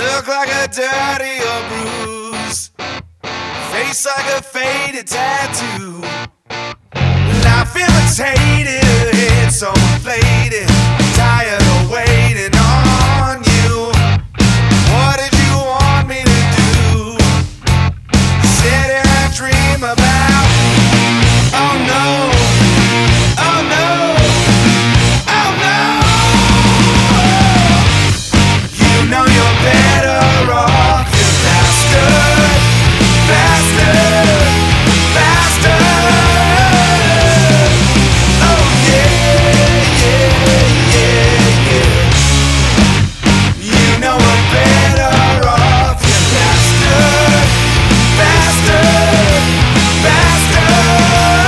Look like a dirty or bruise, face like a faded tattoo. Life imitated, head so inflated, tired of waiting on you. What did you want me to do? Sit here and dream about. Oh no, oh no, oh no. You know you're better off, you bastard, bastard, bastard. Oh yeah, yeah, yeah, yeah. You know we're better off, you bastard, bastard, bastard.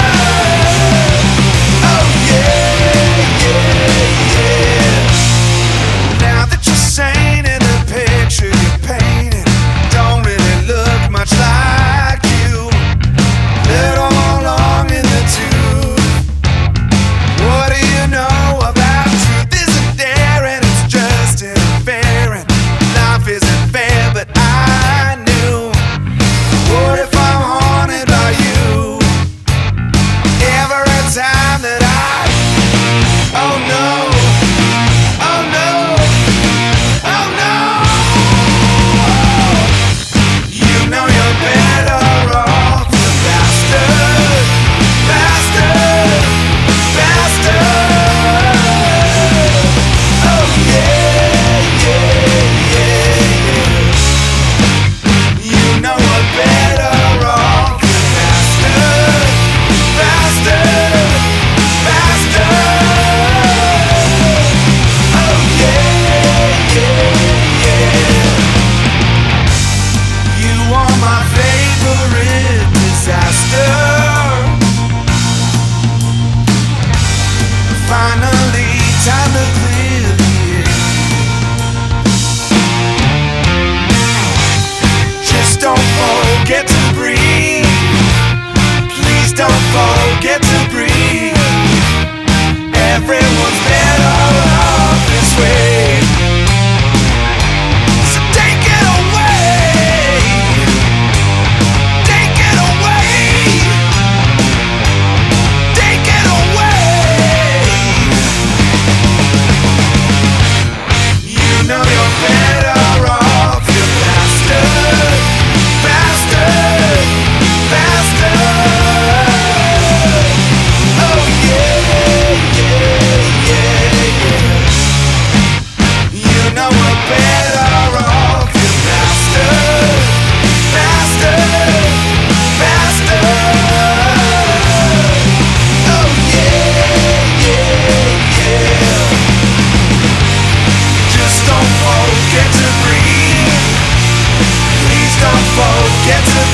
Oh yeah, yeah, yeah. Now that you're sane and the picture you painted don't really look much like you. Little more long in the tooth. What do you know about truth? Isn't there and it's just interfering. Life isn't fair, but I knew. What if I'm haunted by you? Every time that oh no, oh no, oh no. You know you're better off, you bastard, bastard, bastard. Oh yeah, yeah, yeah, yeah. You know we're better off, you bastard, bastard, bastard. Oh yeah, yeah, yeah. You are my favorite disaster. Finally, time to clear the air. Just don't forget to breathe. Please don't forget to breathe. Everyone's better off this way. So take it away. Take it away. Take it away. You know you're better off, you bastard, bastard, bastard. Oh yeah, yeah, yeah, yeah. You know we're better off, you bastard, bastard, bastard. Oh yeah, yeah, yeah. Just don't forget to breathe. Please don't forget to